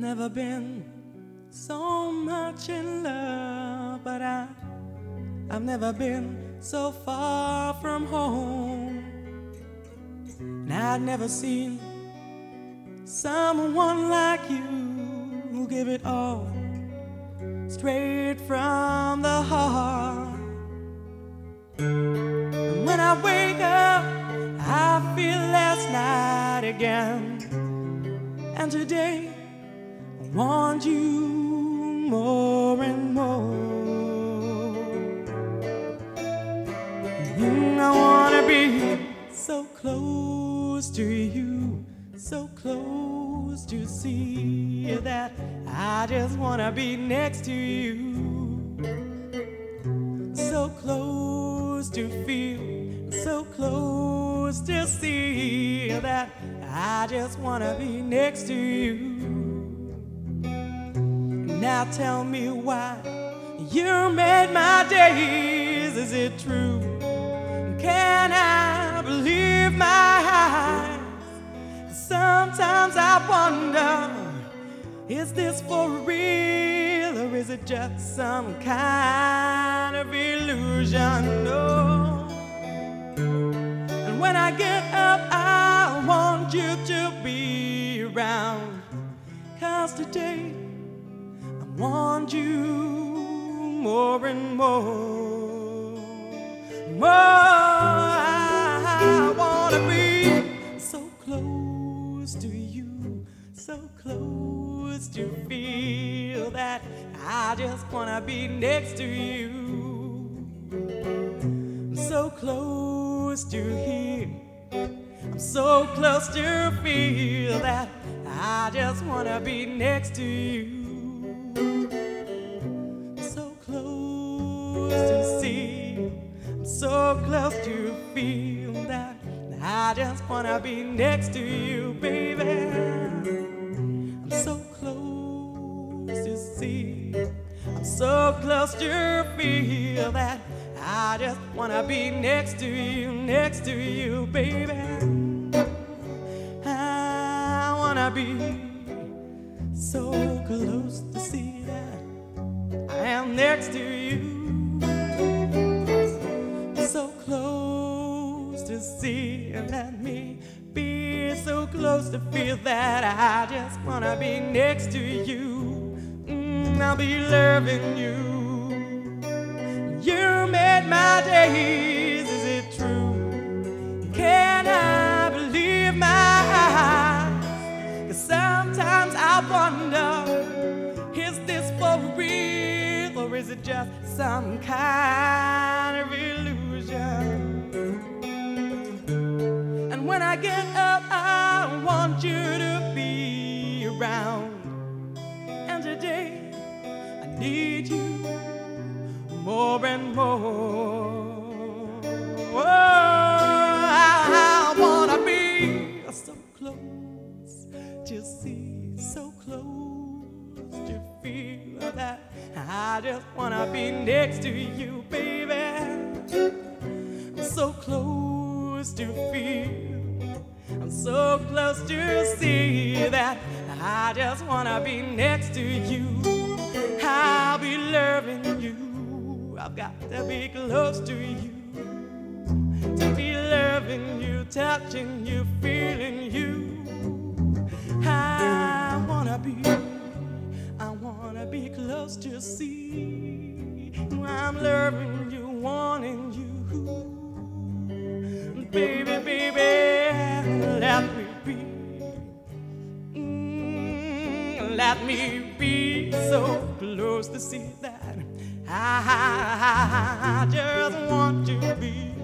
never been so much in love, but I've never been so far from home. And I've never seen someone like you who give it all straight from the heart. And when I wake up, I feel last night again. And today I want you more and more. I wanna be so close to you, so close to see that I just wanna be next to you. So close to feel, so close to see that I just wanna be next to you. Now tell me why you made my days. Is it true? Can I believe my eyes? Sometimes I wonder, is this for real or is it just some kind of illusion? No. And when I get up, I want you to be around, 'cause today I want you more and more. I wanna be so close to you, so close to feel that I just wanna be next to you. I'm so close to hear, I'm so close to feel that I just wanna be next to you. So close to see, I'm so close to feel that I just wanna be next to you, baby. I'm so close to see, I'm so close to feel that I just wanna be next to you, baby. I wanna be so close to see that I am next to you. So close to see and let me be so close to feel that I just wanna be next to you. I'll be loving you. You made my days, is it true? Can I believe my eyes? 'Cause sometimes I wonder, is this for real or is it just some kind of illusion? And when I get up, I want you to be around. And today I need you more and more. I wanna be so close to see, so close to feel that I just wanna be next to you, baby. I'm so close to feel, I'm so close to see that I just wanna be next to you. I'll be loving you. I've got to be close to you, to be loving you, touching you, feeling you. I wanna be close to see. I'm loving you, wanting you. Baby, baby, let me be. Let me be so close to see that I just want to be